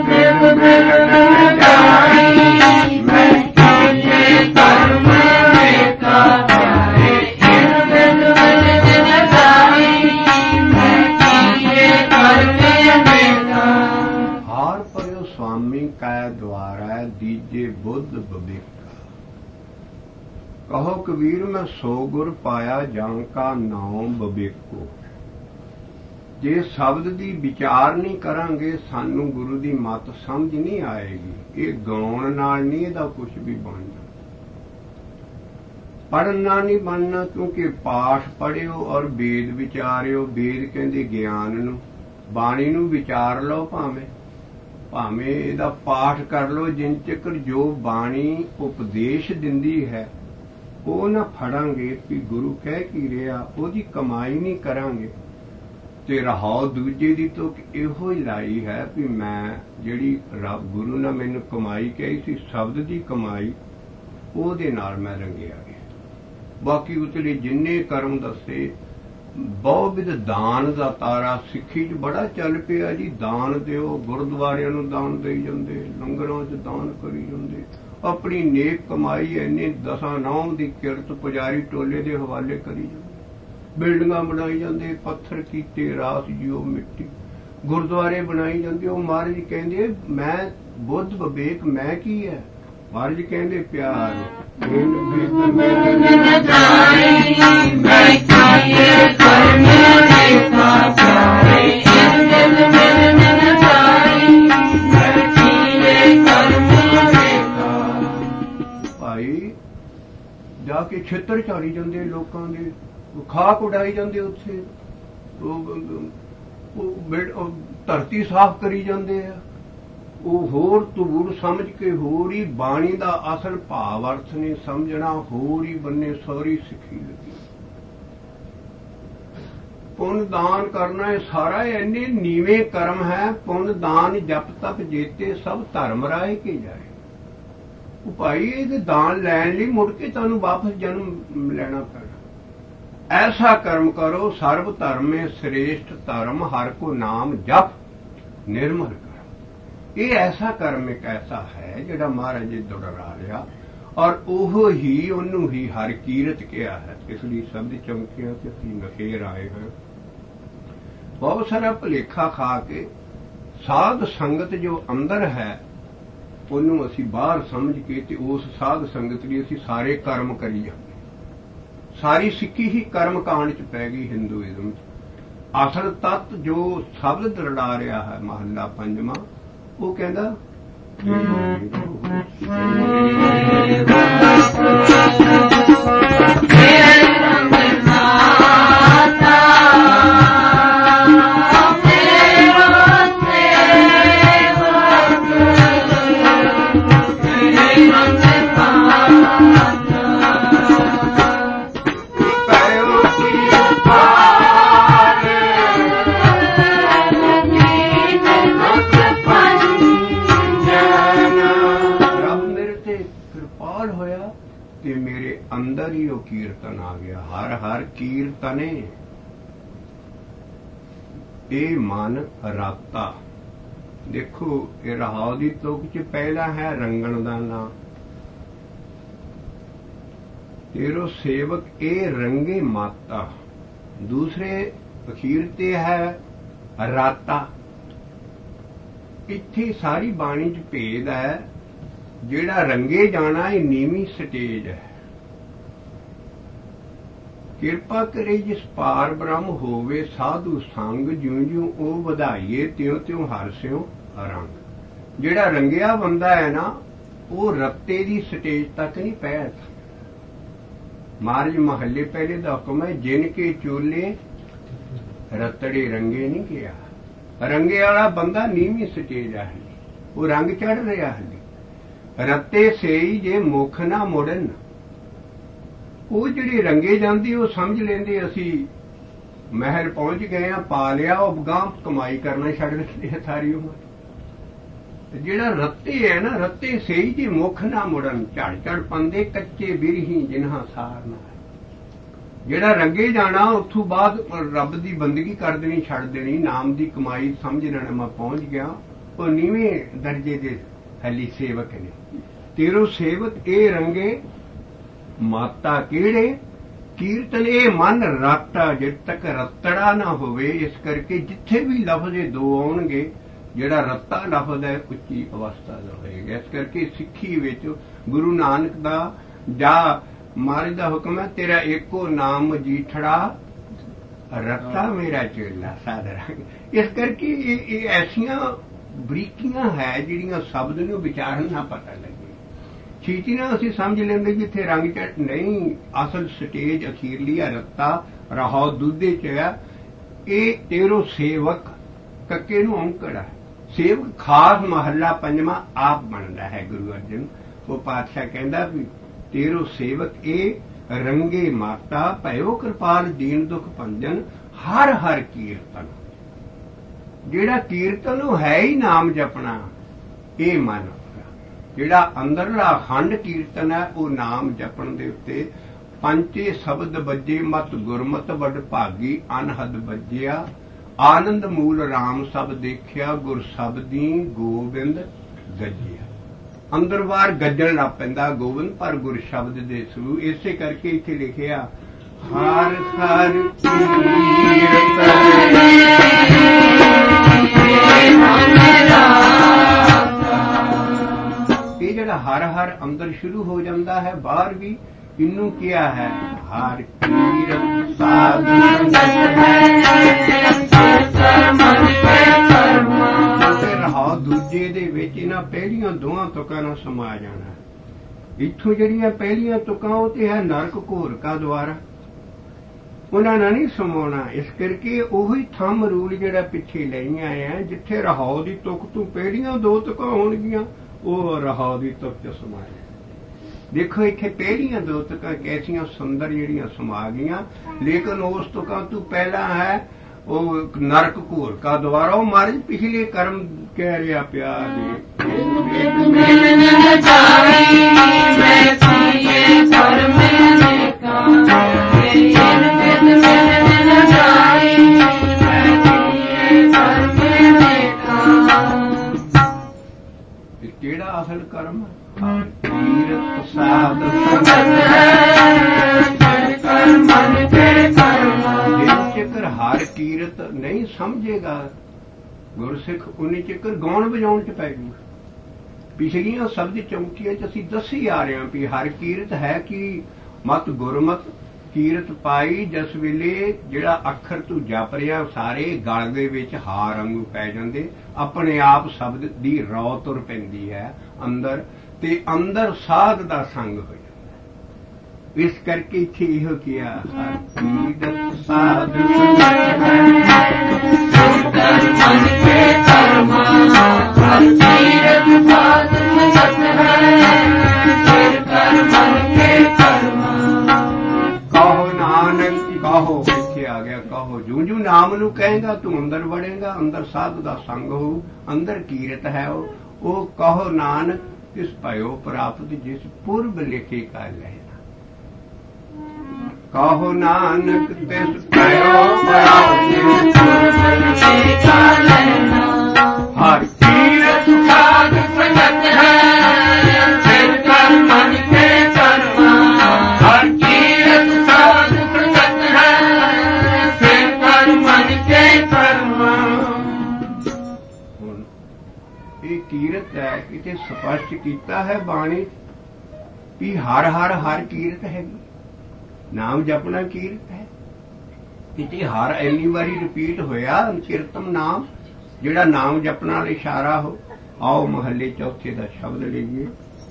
ਮੈਂ ਕਰਮ ਕਹੋ ਕਬੀਰ ਮੈਂ ਸੋ ਗੁਰ ਪਾਇਆ ਜਾਂ ਕਾ ਨਾਮ ਬਵੇਕੋ। ਜੇ ਸ਼ਬਦ ਦੀ ਵਿਚਾਰ ਨਹੀਂ ਕਰਾਂਗੇ ਸਾਨੂੰ ਗੁਰੂ ਦੀ ਮੱਤ ਸਮਝ ਨਹੀਂ ਆਏਗੀ। ਇਹ ਗਾਉਣ ਨਾਲ ਨਹੀਂ ਇਹਦਾ ਕੁਝ ਵੀ ਬਣਨਾ, ਪੜ੍ਹਨਾ ਨਹੀਂ ਬਣਨਾ। ਕਿਉਂਕਿ ਪਾਠ ਪੜ੍ਹਿਓ ਔਰ ਵੇਦ ਵਿਚਾਰਿਓ। ਵੇਦ ਕਹਿੰਦੇ ਗਿਆਨ ਨੂੰ, ਬਾਣੀ ਨੂੰ ਵਿਚਾਰ ਲਓ, ਭਾਵੇਂ ਭਾਵੇਂ ਇਹਦਾ ਪਾਠ ਕਰ ਲਓ। ਜਿੰਨ ਚਿਕਰ ਜੋ ਬਾਣੀ ਉਪਦੇਸ਼ ਦਿੰਦੀ ਹੈ ਉਹ ਨਾ ਫੜਾਂਗੇ ਵੀ ਗੁਰੂ ਕਹਿ ਕੀ ਰਿਹਾ, ਉਹਦੀ ਕਮਾਈ ਨਹੀਂ ਕਰਾਂਗੇ ਤੇ ਰਹਾਓ ਦੂਜੇ ਦੀ ਤੋਂ ਇਹੋ ਹੀ ਲਾਈ ਹੈ ਵੀ ਮੈਂ ਜਿਹੜੀ ਰੱਬ ਗੁਰੂ ਨੇ ਮੈਨੂੰ ਕਮਾਈ ਕਹੀ ਸੀ ਸ਼ਬਦ ਦੀ ਕਮਾਈ, ਉਹਦੇ ਨਾਲ ਮੈਂ ਰੰਗਿਆ ਗਿਆ। ਬਾਕੀ ਉਤਲੇ ਜਿੰਨੇ ਕਰਮ ਦੱਸੇ, ਬਹੁਵਿਧ ਦਾਨ ਦਾ ਤਾਰਾ ਸਿੱਖੀ 'ਚ ਬੜਾ ਚੱਲ ਪਿਆ ਜੀ। ਦਾਨ ਦਿਓ, ਗੁਰਦੁਆਰਿਆਂ ਨੂੰ ਦਾਨ ਦੇਈ ਜਾਂਦੇ, ਲੰਗਰਾਂ 'ਚ ਦਾਨ ਕਰੀ ਜਾਂਦੇ, ਆਪਣੀ ਨੇਕ ਕਮਾਈ ਇੰਨੇ ਦਸਾਂ ਨਾਮ ਦੀ ਕਿਰਤ ਪੁਜਾਰੀ ਟੋਲੇ ਦੇ ਹਵਾਲੇ ਕਰੀ ਜਾਂਦੇ, ਬਿਲਡਿੰਗਾਂ ਬਣਾਈ ਜਾਂਦੇ, ਪੱਥਰ ਕੀਤੇ ਰਾਸ ਜਿਉ ਮਿੱਟੀ, ਗੁਰਦੁਆਰੇ ਬਣਾਈ ਜਾਂਦੇ। ਉਹ ਮਹਾਰਾਜ ਕਹਿੰਦੇ ਮੈਂ ਬੁੱਧ ਵਿਵੇਕ ਮੈਂ ਕੀ ਹੈ? ਮਹਾਰਾਜ ਕਹਿੰਦੇ ਪਿਆਰ ਭਾਈ ਜਾ ਕੇ ਛਿੱਤਰ ਝਾੜੀ ਜਾਂਦੇ ਲੋਕਾਂ ਦੇ, ਖਾਕ ਉਡਾਈ ਜਾਂਦੇ, ਉੱਥੇ ਉਹ ਧਰਤੀ ਸਾਫ਼ ਕਰੀ ਜਾਂਦੇ ਆ। ਉਹ ਹੋਰ ਧੂੜ ਸਮਝ ਕੇ ਹੋਰ ਹੀ ਬਾਣੀ ਦਾ ਅਸਲ ਭਾਵ ਅਰਥ ਨਹੀਂ ਸਮਝਣਾ, ਹੋਰ ਹੀ ਬੰਨੇ ਸੌਰੀ ਸਿੱਖੀ ਲੱਗੀ। ਪੁੰਨ ਦਾਨ ਕਰਨਾ ਇਹ ਸਾਰਾ ਇੰਨੇ ਨੀਵੇਂ ਕਰਮ ਹੈ। ਪੁੰਨ ਦਾਨ ਜਪ ਤਪ ਜੇਤੇ ਸਭ ਧਰਮ ਰਾਏ ਕੇ ਜਾਏ। ਉਹ ਭਾਈ ਇਹਦੇ ਦਾਨ ਲੈਣ ਲਈ ਮੁੜ ਕੇ ਤੁਹਾਨੂੰ ਵਾਪਸ ਜਨਮ ਲੈਣਾ ਪੈਣਾ। ਐਸਾ ਕਰਮ ਕਰੋ ਸਰਬ ਧਰਮੇ ਸ੍ਰੇਸ਼ਟ ਧਰਮ ਹਰ ਕੋ ਨਾਮ ਜਪ ਨਿਰਮਲ ਕਰਮ। ਇਹ ਐਸਾ ਕਰਮ ਇੱਕ ਐਸਾ ਹੈ ਜਿਹੜਾ ਮਹਾਰਾਜ ਜੀ ਦੁਹਰਾ ਰਿਹਾ ਔਰ ਉਹ ਹੀ ਉਹਨੂੰ ਹੀ ਹਰ ਕੀਰਤ ਕਿਹਾ ਹੈ। ਇਸ ਲਈ ਸਭ ਦੀ ਚਮਕੀਆਂ ਤੇ ਅਸੀਂ ਨਖੇਰ ਆਏ ਹਾਂ। ਬਹੁਤ ਸਾਰਾ ਭੁਲੇਖਾ ਖਾ ਕੇ ਸਾਧ ਸੰਗਤ ਜੋ ਅੰਦਰ ਹੈ ਉਹਨੂੰ ਅਸੀਂ ਬਾਹਰ ਸਮਝ ਕੇ ਤੇ ਉਸ ਸਾਧ ਸੰਗਤ ਲਈ ਅਸੀਂ ਸਾਰੇ ਕਰਮ ਕਰੀ ਜਾਂਦੇ। ਸਾਰੀ ਸਿੱਖੀ ਹੀ ਕਰਮ ਕਾਂਡ ਚ ਪੈ ਗਈ ਹਿੰਦੂਇਜ਼ਮ ਚ। ਅਸਲ ਤੱਤ ਜੋ ਸ਼ਬਦ ਦਰੜਾ ਰਿਹਾ ਹੈ ਮਹੱਲਾ ਪੰਜਵਾਂ, ਉਹ ਕਹਿੰਦਾ ਅੰਦਰ ਹੀ ਉਹ ਕੀਰਤਨ ਆ ਗਿਆ। ਹਰ ਹਰ ਕੀਰਤਨੇ ਇਹ ਮਨ ਰਾਤਾ। ਦੇਖੋ ਇਹ ਰਹਾਉ ਦੀ ਤੁਕ ਚ ਪਹਿਲਾ ਹੈ ਰੰਗਣ ਦਾ ਨਾਂ। ਤੇਰੋ ਸੇਵਕ ਇਹ ਰੰਗੇ ਮਾਤਾ। ਦੂਸਰੇ ਅਖੀਰ ਤੇ ਹੈ ਰਾਤਾ। ਇੱਥੇ ਸਾਰੀ ਬਾਣੀ ਚ ਭੇਦ ਹੈ। ਜਿਹੜਾ ਰੰਗੇ ਜਾਣਾ ਇਹ ਨੀਵੀਂ ਸਟੇਜ ਹੈ। ਕਿਰਪਾ ਕਰੇ ਜਿਸ ਪਾਰ ਬ੍ਰਹਮ ਹੋਵੇ ਸਾਧੂ ਸੰਗ, ਜਿਉਂ ਜਿਉਂ ਉਹ ਵਧਾਈਏ ਤਿਉਂ ਤਿਉਂ ਹਰਸਿਓ ਰੰਗ। ਜਿਹੜਾ ਰੰਗਿਆ ਬੰਦਾ ਹੈ ਨਾ ਉਹ ਰੱਤੇ ਦੀ ਸਟੇਜ ਤੱਕ ਨਹੀਂ ਪਹੁੰਚ। ਮਾਰਜ ਮਹੱਲੇ ਪਹਿਲੇ ਦਾ ਹੁਕਮ ਹੈ ਜਿਨ ਕੇ ਚੋਲੇ ਰਤੜੇ ਰੰਗੇ ਨਹੀਂ ਗਿਆ। ਰੰਗੇ ਵਾਲਾ ਬੰਦਾ ਨੀਵੀਂ ਸਟੇਜ ਹੈ, ਉਹ ਰੰਗ ਚੜ ਰਿਹਾ ਹੈ। ਰੱਤੇ ਸੇਈ ਜੇ ਮੁਖ ਨਾ ਮੁੜਨ। ਉਹ ਜਿਹੜੀ ਰੰਗੇ ਜਾਂਦੀ ਉਹ ਸਮਝ ਲੈਂਦੇ ਅਸੀਂ ਮਹਿਲ ਪਹੁੰਚ ਗਏ ਆ, ਪਾ ਲਿਆ, ਉਹ ਗਾਂਹ ਕਮਾਈ ਕਰਨਾ ਛੱਡ ਦਿੰਦੇ ਆ ਸਾਰੀ ਉਮਰ। ਜਿਹੜਾ ਰੱਤੇ ਹੈ ਨਾ, ਰੱਤੇ ਸਹੀ ਜੀ ਮੁਖ ਨਾ ਮੁੜਨ, ਝੜ ਝੜ ਪੰਦੇ ਕੱਚੇ ਬਿਰਹੀ ਜਿਨ੍ਹਾਂ ਸਾਰ ਨਾ। ਜਿਹੜਾ ਰੰਗੇ ਜਾਣਾ ਉੱਥੋਂ ਬਾਅਦ ਰੱਬ ਦੀ ਬੰਦਗੀ ਕਰ ਦੇਣੀ, ਛੱਡ ਦੇਣੀ, ਨਾਮ ਦੀ ਕਮਾਈ ਸਮਝ ਲੈਣਾ ਮੈਂ ਪਹੁੰਚ ਗਿਆ। ਉਹ ਨੀਵੇਂ ਦਰਜੇ ਦੇ ਹਲੀ ਸੇਵਕ ਨੇ। ਤੇਰੋ ਸੇਵਕ ਇਹ ਰੰਗੇ ਮਾਤਾ ਕਿਹੜੇ ਕੀਰਤਨ ਇਹ ਮਨ ਰਾਤਾ। ਜਦ ਤੱਕ ਰੱਤੜਾ ਨਾ ਹੋਵੇ, ਇਸ ਕਰਕੇ ਜਿੱਥੇ ਵੀ ਲਫ਼ਜ਼ ਦੋ ਆਉਣਗੇ ਜਿਹੜਾ ਰੱਤਾ ਲਫ਼ਜ਼ ਹੈ ਉੱਚੀ ਅਵਸਥਾ ਦਾ ਹੋਏਗਾ। ਇਸ ਕਰਕੇ ਸਿੱਖੀ ਵਿੱਚ ਗੁਰੂ ਨਾਨਕ ਦਾ ਜਾਂ ਮਹਾਰਾਜ ਦਾ ਹੁਕਮ ਹੈ, ਤੇਰਾ ਏਕੋ ਨਾਮ ਜੀਠੜਾ ਰੱਤਾ ਮੇਰਾ ਚੇਲਾ ਸਾਧ ਰੰਗ। ਇਸ ਕਰਕੇ ਇਹ ਇਹ ਐਸੀਆਂ ਬਰੀਕੀਆਂ ਹੈ ਜਿਹੜੀਆਂ ਸ਼ਬਦ ਨੂੰ ਵਿਚਾਰਨ ਨਾ ਪਤਾ ਲੱਗੇ। ਛੇਤੀ ਨਾਲ ਅਸੀਂ ਸਮਝ ਲੈਂਦੇ ਜਿੱਥੇ ਰੰਗ ਚਟ ਨਹੀਂ, ਅਸਲ ਸਟੇਜ ਅਖੀਰਲੀ ਆ ਰੱਤਾ ਰਹਾਉ ਦੁੱਧੇ ਚ ਆ। ਇਹ ਤੇਰੋ ਸੇਵਕ ਕੱਕੇ ਨੂੰ ਔਂਕੜ ਹੈ। ਸੇਵਕ ਖਾਸ ਮਹੱਲਾ ਪੰਜਵਾਂ ਆਪ ਬਣਦਾ ਹੈ। ਗੁਰੂ ਅਰਜਨ ਉਹ ਪਾਤਸ਼ਾਹ ਕਹਿੰਦਾ ਵੀ ਤੇਰੋ ਸੇਵਕ ਇਹ ਰੰਗੇ ਮਾਤਾ ਭਇਓ ਕਿਰਪਾਲ ਦੀਨ ਦੁਖ ਭੰਜਨ ਹਰ ਹਰ ਕੀਰਤਨ। ਜਿਹੜਾ ਕੀਰਤਨ ਉਹ ਹੈ ਹੀ ਨਾਮ ਜਪਣਾ। ਇਹ ਮਨ ਜਿਹੜਾ ਅੰਦਰਲਾ ਅਖੰਡ ਕੀਰਤਨ ਹੈ ਉਹ ਨਾਮ ਜਪਣ ਦੇ ਉੱਤੇ ਪੰਚੇ ਸ਼ਬਦ ਵੱਜੇ ਮਤ ਗੁਰਮਤ ਵੱਡ ਭਾਗੀ ਅਨਹਦ ਵੱਜਿਆ ਆਨੰਦ ਮੂਲ ਰਾਮ ਸਭ ਦੇਖਿਆ ਗੁਰ ਸ਼ਬਦੀ ਗੋਬਿੰਦ ਗੱਜਿਆ। ਅੰਦਰ ਬਾਹਰ ਗੱਜਣ ਲੱਗ ਪੈਂਦਾ ਗੋਬਿੰਦ ਪਰ ਗੁਰ ਸ਼ਬਦ ਦੇ ਸਰੂ। ਇਸੇ ਕਰਕੇ ਇੱਥੇ ਲਿਖਿਆ ਹਰ ਹਰ ਕੀਰਤਨ। ਇਹ ਜਿਹੜਾ ਹਰ ਹਰ ਅੰਦਰ ਸ਼ੁਰੂ ਹੋ ਜਾਂਦਾ ਹੈ ਬਾਹਰ ਵੀ ਇਹਨੂੰ ਕਿਹਾ ਹੈ ਹਰ ਕੀਰਤ ਸਾਧ ਸੰਗਤ ਰਹਾ। ਦੂਜੇ ਦੇ ਵਿੱਚ ਇਹਨਾਂ ਪਹਿਲੀਆਂ ਦੋਹਾਂ ਤੁਕਾਂ ਨਾਲ ਸਮਾ ਜਾਣਾ। ਇੱਥੋਂ ਜਿਹੜੀਆਂ ਪਹਿਲੀਆਂ ਤੁਕਾਂ ਉਹ ਤੇ ਹੈ ਨਰਕ ਘੋਰਕਾ ਦੁਆਰਾ, ਉਹਨਾਂ ਨਾਲ ਨਹੀਂ ਸਮਾਉਣਾ। ਇਸ ਕਰਕੇ ਉਹੀ ਥੰਮ ਰੂਲ ਜਿਹੜਾ ਪਿੱਛੇ ਲਈਆਂ ਆ ਜਿੱਥੇ ਰਹਾਉ ਦੀ ਤੁਕ ਤੋਂ ਪਹਿਲੀਆਂ ਦੋ ਤੁਕਾਂ ਹੋਣਗੀਆਂ ਉਹ ਰਹਾਉ ਦੀ ਤੁਕ ਚ ਸਮਾਇਆ। ਦੇਖੋ ਇੱਥੇ ਪਹਿਲੀਆਂ ਦੋ ਤੁਕਾਂ ਕੈਸੀਆਂ ਸੁੰਦਰ ਜਿਹੜੀਆਂ ਸਮਾ ਗਈਆਂ, ਲੇਕਿਨ ਉਸ ਤੁਕਾਂ ਤੋਂ ਪਹਿਲਾਂ ਹੈ ਉਹ ਨਰਕ ਘੋਰਕਾ ਦੁਆਰਾ। ਉਹ ਮਹਾਰਾਜ ਪਿਛਲੇ ਕਰਮ ਕਹਿ ਰਿਹਾ ਪਿਆ ਕਿਹੜਾ ਅਸਲ ਕਰਮ ਕੀਰਤ ਸਾਧ ਚਿਕਰ ਹਰ ਕੀਰਤ ਨਹੀਂ ਸਮਝੇਗਾ ਗੁਰਸਿੱਖ ਉਨੀ ਚਿਕਰ ਗਾਉਣ ਵਜਾਉਣ ਚ ਪੈ ਜੂ। ਪਿਛਲੀਆਂ ਸ਼ਬਦ ਚੌਂਕੀਆਂ ਚ ਅਸੀਂ ਦੱਸੀ ਆ ਰਹੇ ਹਾਂ ਵੀ ਹਰ ਕੀਰਤ ਹੈ ਕਿ ਮਤ ਗੁਰਮਤ ਕੀਰਤ ਪਾਈ ਜਿਸ ਵੇਲੇ ਜਿਹੜਾ ਅੱਖਰ ਤੂੰ ਜਪ ਰਿਹਾ ਸਾਰੇ ਗਲ ਦੇ ਵਿੱਚ ਹਾਰ ਵਾਂਗੂ ਪੈ ਜਾਂਦੇ, ਆਪਣੇ ਆਪ ਸ਼ਬਦ ਦੀ ਰੌ ਤੁਰ ਪੈਂਦੀ ਹੈ ਅੰਦਰ ਤੇ ਅੰਦਰ ਸਾਧ ਦਾ ਸੰਗ ਹੋ ਜਾਂਦਾ। ਇਸ ਕਰਕੇ ਇੱਥੇ ਇਹੋ ਕਿਹਾ ਹਰ ਕੀਰਤ ਸਾਧ ਕਹੋ ਨਾਨਕ ਕਹੋ। ਇੱਥੇ ਆ ਗਿਆ ਕਹੋ। ਜੂ ਜੂ ਨਾਮ ਨੂੰ ਕਹੇਗਾ ਤੂੰ ਅੰਦਰ ਵੜੇਗਾ, ਅੰਦਰ ਸਾਧ ਦਾ ਸੰਗ ਹੋਊ, ਅੰਦਰ ਕੀਰਤ ਹੈ ਉਹ ਉਹ ਕਹੋ ਨਾਨਕ ਤਿਸ ਭਇਓ ਪ੍ਰਾਪਤ ਜਿਸ ਪੁਰਬ ਲਿਖੇ ਕਾ ਲੈਣਾ। ਕਹੋ ਨਾਨਕ ਤਿਸ ਭਇਓ ਪ੍ਰਾਪਤ ਜਿਸ ਪੁਰਬ ਲਿਖੇ ਕਾ ਲੈਣਾ। ਹਰ ਕੀਰਤ ਸਾਧ ਸੰਗਤ ਹੈ ਫਿਰ ਕਰ ਮਨ ਕੇ ਕਰਮਾ। ਹਰ ਕੀਰਤ ਸਾਧ ਸੰਗਤ ਹੈ ਫਿਰ ਕਰ ਮਨ ਕੇ ਕਰਮਾ। ਇਹ ਕੀਰਤ ਹੈ ਕਿਤੇ ਸਪਸ਼ਟ ਕੀਤਾ ਹੈ ਬਾਣੀ ਵੀ ਹਰ ਹਰ ਹਰ ਕੀਰਤ ਹੈਗੀ। ਨਾਮ ਜਪਣਾ ਕੀਰਤ ਹੈ। ਕਿਤੇ ਹਰ ਇੰਨੀ ਵਾਰੀ ਰਿਪੀਟ ਹੋਇਆ ਕੀਰਤਮ ਨਾਮ ਜਿਹੜਾ ਨਾਮ ਜਪਣ ਵਾਲਾ ਇਸ਼ਾਰਾ ਹੋ। ਆਓ ਮਹੱਲੇ ਚੌਥੇ ਦਾ ਸ਼ਬਦ ਲਈਏ।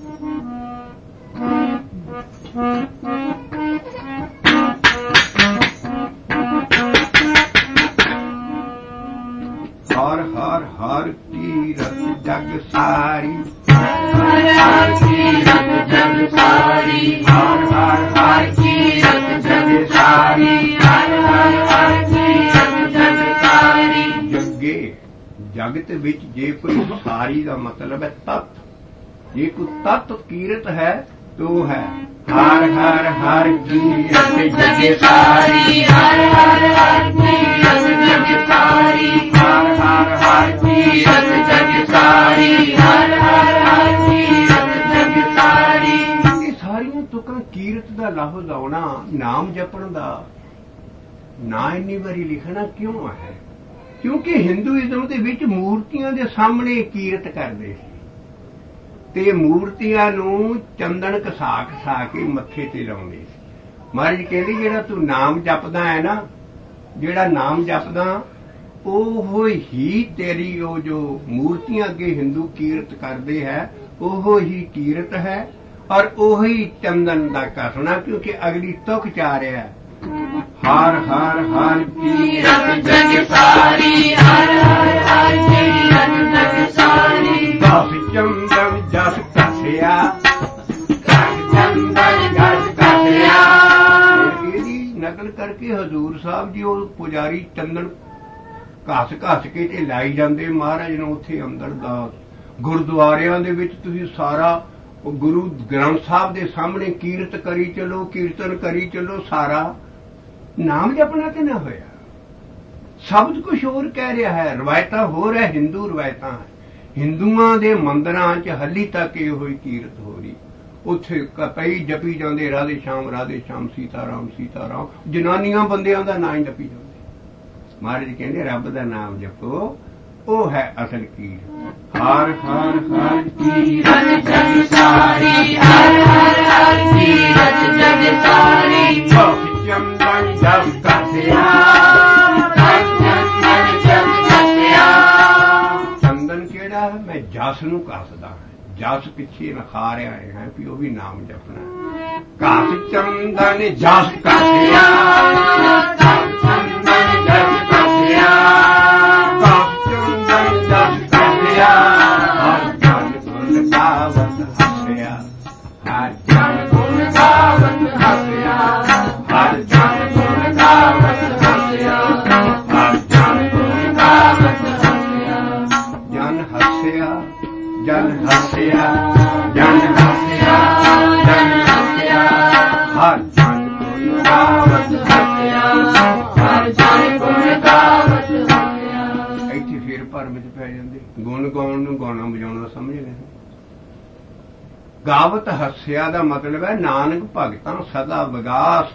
ਹਰ ਹਰ ਹਰ ਕੀਰਤ ਜਗ ਸਾਰੀ। ਹਰ ਹਰ ਕੀਰਤ ਜਗ ਸਾਰੀ। ਹਰ ਹਰ ਹਰ ਕੀਰਤ ਜਗ ਸਾਰੀ। ਹਰ ਹਰ ਹਰ ਕੀਰਤ ਜਗ ਸਾਰੀ। ਜੱਗੇ ਜਗਤ ਵਿੱਚ ਜੇ ਕੋਈ ਸਾਰੀ ਦਾ ਮਤਲਬ ਹੈ ਤਤ। ਜੇ ਕੋਈ ਤਤ ਕੀਰਤ ਹੈ ਤੋ ਹੈ ਹਰ ਹਰ ਹਰ ਕੀਰਤ ਜਗ ਸਾਰੀ। ਹਰ ਹਰ ਹਰ ਕੀਰਤ ਜਗ ਸਾਰੀ। ਹਰ ਹਰ ਹਰ ਕੀਰਤ ਜਗ ਸਾਰੀ। ਹਰ ਹਰ ਹਰ ਕੀਰਤ ਜਗ ਸਾਰੀ। ਇਹ ਸਾਰੀਆਂ ਤੁਕਾਂ ਕੀਰਤ ਦਾ ਲਫ਼ਜ਼ ਆਉਣਾ ਨਾਮ ਜਪਣ ਦਾ ਨਾ ਇੰਨੀ ਵਾਰੀ ਲਿਖਣਾ ਕਿਉਂ ਹੈ? ਕਿਉਂਕਿ ਹਿੰਦੂਇਜ਼ਮ ਦੇ ਵਿੱਚ ਮੂਰਤੀਆਂ ਦੇ ਸਾਹਮਣੇ ਕੀਰਤ ਕਰਦੇ ਸੀ। ਤੇ ਮੂਰਤੀਆਂ ਨੂੰ ਚੰਦਨ ਘਸਾ ਘਸਾ ਕੇ ਮੱਥੇ ਤੇ ਲਾਉਂਦੇ ਸੀ। ਮਹਾਰਾਜ ਕਹਿੰਦੇ ਜਿਹੜਾ ਤੂੰ ਨਾਮ ਜਪਦਾ ਹੈ ਨਾ, ਜਿਹੜਾ ਨਾਮ ਜਪਦਾ ਉਹ ਹੀ ਤੇਰੀ ਉਹ ਜੋ ਮੂਰਤੀਆਂ ਅੱਗੇ ਹਿੰਦੂ ਕੀਰਤ ਕਰਦੇ ਹੈ ਉਹ ਹੀ ਕੀਰਤ ਹੈ ਔਰ ਉਹੀ ਚੰਦਨ ਦਾ ਘਸਣਾ, ਕਿਉਂਕਿ ਅਗਲੀ ਤੁਕ ਚਾ ਰਿਹਾ ਹੈ ਹਰ ਹਰ ਹਰ ਕੀਰਤ ਜਗ ਸਾਰੀ, ਹਰ ਹਰ ਹਰ ਕੀਰਤ ਜਗ ਸਾਰੀ। ਦਸ ਚੰਦਨ ਜਸ ਘਸਿਆ, ਚੰਦਨ ਜਸ ਘਸਿਆ। ਇਹਦੀ ਨਕਲ ਕਰਕੇ ਹਜ਼ੂਰ ਸਾਹਿਬ ਜੀ ਉਹ ਪੁਜਾਰੀ ਚੰਦਨ ਘਸ ਘਸ ਕੇ ਤੇ ਲਾਈ ਜਾਂਦੇ ਮਹਾਰਾਜ ਨੂੰ ਉੱਥੇ ਅੰਦਰ ਦਾ ਗੁਰਦੁਆਰਿਆਂ ਦੇ ਵਿੱਚ। ਤੁਸੀਂ ਸਾਰਾ ਗੁਰੂ ਗ੍ਰੰਥ ਸਾਹਿਬ ਦੇ ਸਾਹਮਣੇ ਕੀਰਤ ਕਰੀ ਚਲੋ, ਕੀਰਤਨ ਕਰੀ ਚਲੋ, ਸਾਰਾ ਨਾਮ ਜਪਣਾ ਤੇ ਨਾ ਹੋਇਆ। ਸ਼ਬਦ ਕੁਛ ਹੋਰ ਕਹਿ ਰਿਹਾ ਹੈ, ਰਵਾਇਤਾਂ ਹੋਰ ਹੈ, ਹਿੰਦੂ ਰਵਾਇਤਾਂ ਹੈ। ਹਿੰਦੂਆਂ ਦੇ ਮੰਦਰਾਂ 'ਚ ਹਲੀ ਤੱਕ ਇਹੋ ਹੀ ਕੀਰਤ ਹੋ ਰਹੀ। ਉੱਥੇ ਕਈ ਜਪੀ ਜਾਂਦੇ ਰਾਧੇ ਸ਼ਾਮ ਰਾਧੇ ਸ਼ਾਮ, ਸੀਤਾ ਰਾਮ ਸੀਤਾ ਰਾਮ, ਜਨਾਨੀਆਂ ਬੰਦਿਆਂ ਦਾ ਨਾਂ ਹੀ ਜਪੀ ਜਾਂਦੇ। ਮਹਾਰਾਜ ਕਹਿੰਦੇ ਰੱਬ ਦਾ ਨਾਮ ਜਪੋ, ਉਹ ਹੈ ਅਸਲ ਕੀਰਤ। ਹਰ ਹਰ ਹਰ ਕੀਰਤ ਜਗ ਸਾਰੀ, ਹਰ ਹਰ ਹਰ ਕੀਰਤ ਜਗ ਸਾਰੀ। ਚੰਦਨ ਜਸ ਘਸਿਆ, ਚੰਦਨ ਜਸ ਘਸਿਆ। ਚੰਦਨ ਕਿਹੜਾ ਹੈ? ਮੈਂ ਜਸ ਨੂੰ ਘਸਦਾ ਹਾਂ, ਜਸ ਪਿੱਛੇ ਨਖਾ ਰਿਹਾ ਹੈ ਵੀ ਉਹ ਵੀ ਨਾਮ ਜਪਣਾ। ਘਸ ਚੰਦਨ ਜਸ ਘਸਿਆ, ਚੰਦਨ ਜਸ ਘਸਿਆ। ਘਸ ਚੰਦਨ ਜਸ ਘਸਿਆ, ਹਰ ਜਨ ਗੁਣ ਗਾਵਤ ਹੱਸਿਆ, ਹਰ ਜਨ ਗੁਣ ਗਾਵਤ ਹੱਸਿਆ, ਹਰ ਜਨ ਗੁਣ ਗਾਵਤ ਹੱਸਿਆ, ਹਰ ਜਨ ਗੁਣ ਗਾਵਤ ਹੱਸਿਆ। ਜਨ ਹੱਸਿਆ, ਜਨ ਹੱਸਿਆ, ਜਨ ਹੱਸਿਆ, ਜਨ ਹੱਸਿਆ, ਹਰ ਜਨ ਗੁਣ ਗਾਵਤ ਹੱਸਿਆ, ਹਰ ਜਨ ਗੁਣ ਗਾਵਤ ਹੱਸਿਆ। ਇੱਥੇ ਫੇਰ ਭਰਮ ਚ ਪੈ ਜਾਂਦੇ। ਗੁਣ ਗਾਉਣ ਨੂੰ ਗਾਉਣਾ ਵਜਾਉਣਾ ਸਮਝ ਨਹੀਂ। ਗਾਵਤ ਹੱਸਿਆ ਦਾ ਮਤਲਬ ਹੈ ਨਾਨਕ ਭਗਤਾਂ ਸਦਾ ਵਿਗਾਸ।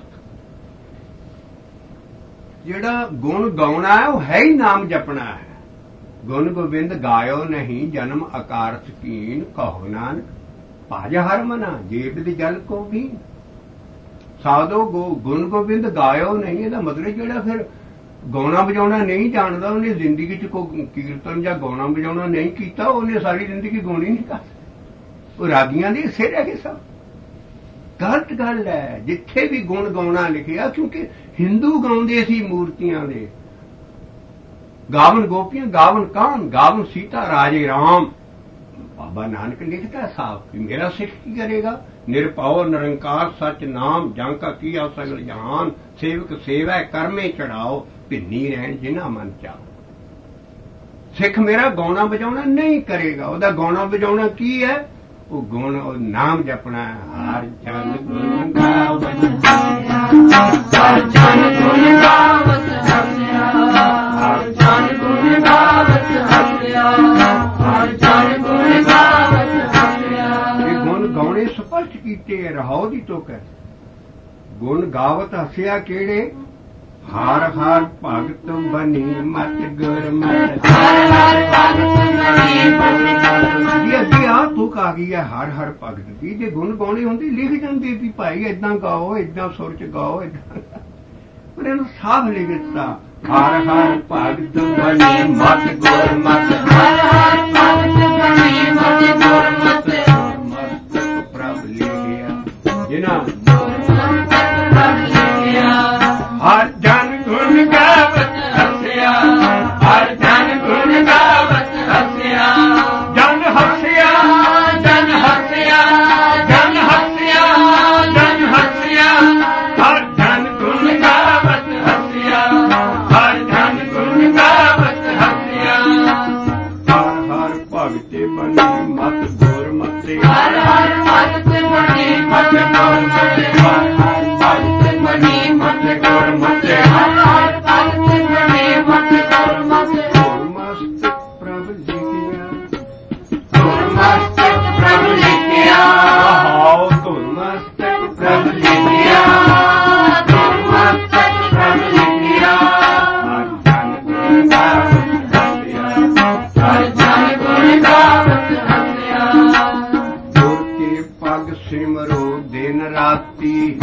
ਜਿਹੜਾ ਗੁਣ ਗਾਉਣਾ ਹੈ ਉਹ ਹੈ ਹੀ ਨਾਮ ਜਪਣਾ ਹੈ। ਗੁਣ ਗੋਬਿੰਦ ਗਾਇਓ ਨਹੀਂ ਜਨਮ ਅਕਾਰਥ ਕੀਨ, ਕਹੋ ਨਾਨਕ ਭਾਜ ਹਰ ਮਨਾ ਜੇਬ ਦੇ ਜਲ ਕੋ ਵੀ। ਸਾਧੋ ਗੁਣ ਗੋਬਿੰਦ ਗਾਇਓ ਨਹੀਂ, ਇਹਦਾ ਮਤਲਬ ਜਿਹੜਾ ਫਿਰ ਗਾਉਣਾ ਵਜਾਉਣਾ ਨਹੀਂ ਜਾਣਦਾ, ਉਹਨੇ ਜ਼ਿੰਦਗੀ 'ਚ ਕੋਈ ਕੀਰਤਨ ਜਾਂ ਗਾਉਣਾ ਵਜਾਉਣਾ ਨਹੀਂ ਕੀਤਾ, ਉਹਨੇ ਸਾਰੀ ਜ਼ਿੰਦਗੀ ਗਾਉਣੀ ਨਹੀਂ ਕਰ। ਉਹ ਰਾਗੀਆਂ ਦੇ ਸਿਰ ਹੈ ਸਭ। ਗਲਤ ਗੱਲ ਹੈ। ਜਿੱਥੇ ਵੀ ਗੁਣ ਗਾਉਣਾ ਲਿਖਿਆ, ਕਿਉਂਕਿ ਹਿੰਦੂ ਗਾਉਂਦੇ ਸੀ ਮੂਰਤੀਆਂ ਦੇ। ਗਾਵਨ ਗੋਪੀਆਂ, ਗਾਵਨ ਕਾਨ, ਗਾਵਨ ਸੀਤਾ ਰਾਜੇ ਰਾਮ। ਬਾਬਾ ਨਾਨਕ ਲਿਖਦਾ ਸਾਫ ਕਿ ਮੇਰਾ ਸਿੱਖ ਕੀ ਕਰੇਗਾ? ਨਿਰਭਉ ਨਿਰੰਕਾਰ ਸਚ ਨਾਮ, ਜਾਂ ਕਾ ਕੀਆ ਸਗਲ ਜਹਾਨ। ਸੇਵਕ ਸੇਵੈ ਕਰਮੇ ਚੜਾਓ, ਭਿੰਨੀ ਰਹਿਣ ਜਿਨਾ ਮਨ ਚਾਹੋ। ਸਿੱਖ ਮੇਰਾ ਗਾਉਣਾ ਵਜਾਉਣਾ ਨਹੀਂ ਕਰੇਗਾ। ਉਹਦਾ ਗਾਉਣਾ ਵਜਾਉਣਾ ਕੀ ਹੈ? ਉਹ ਗੁਣ, ਉਹ ਨਾਮ ਜਪਣਾ। ਹਰ ਜਨ ਗੁਣ ਗਾਵਤ ਹੱਸਿਆ, ਹਰ ਜਨ ਗੁਣ ਗਾਵਤ ਹੱਸਿਆ, ਹਰ ਜਨ ਗੁਣ ਗਾਵਤ ਹੱਸਿਆ, ਹਰ ਜਨ ਗੁਣ ਗਾਵਤ ਹੱਸਿਆ। ਇਹ ਗੁਣ ਗਾਉਣੇ ਸਪਸ਼ਟ ਕੀਤੇ ਰਹਾਉ ਦੀ ਤੁਕ ਹੈ। ਗੁਣ ਗਾਵਤ ਹੱਸਿਆ ਕਿਹੜੇ? ਹਰ ਹਰ ਭਗਤ ਬਣੀ ਮਤ ਗੁਰ ਮਤ, ਹਰ ਹਰ ਭਗਤ ਬਣੀ ਮਤ। ਜੀ ਅੱਗੇ ਆ ਤੁਕ ਆ ਗਈ ਹੈ ਹਰ ਹਰ ਭਗਤ ਦੀ। ਜੇ ਗੁਣ ਗਾਉਣੇ ਹੁੰਦੇ ਲਿਖ ਜਾਂਦੇ ਵੀ ਭਾਈ ਏਦਾਂ ਗਾਓ, ਏਦਾਂ ਸੁਰ ਚ ਗਾਓ, ਏਦਾਂ। ਪਰ ਇਹਨੂੰ ਸਾਫ਼ ਲਿਖ ਦਿੱਤਾ ਹਰ ਹਰ ਭਗਤ ਬਣੀ ਮਤ ਗੁਰ ਮਤ, ਹਰ ਹਰ ਭਗਤ ਬਣੀ ਮਤ ਗੁਰ ਮਤ। ਮਸਤਕ ਪ੍ਰਭ ਲਿਖਿਆ ਜਿਨਾ ਹਰ ਜਨ ਗੁਣ ਗਾਵਤ ਹੱਸਿਆ, ਹਰ ਜਨ ਗੁਣ ਗਾਵਤ ਹੱਸਿਆ। ਜਨ ਹੱਸਿਆ, ਜਨ ਹੱਸਿਆ, ਜਨ ਹੱਸਿਆ, ਜਨ ਹੱਸਿਆ, ਹਰ ਜਨ ਗੁਣ ਗਾਵਤ ਹੱਸਿਆ, ਹਰ ਜਨ ਗੁਣ ਗਾਵਤ ਹੱਸਿਆ। ਹਰ ਹਰ ਭਗਤੇ ਬਣੀ ਮਤ ਗੁਰ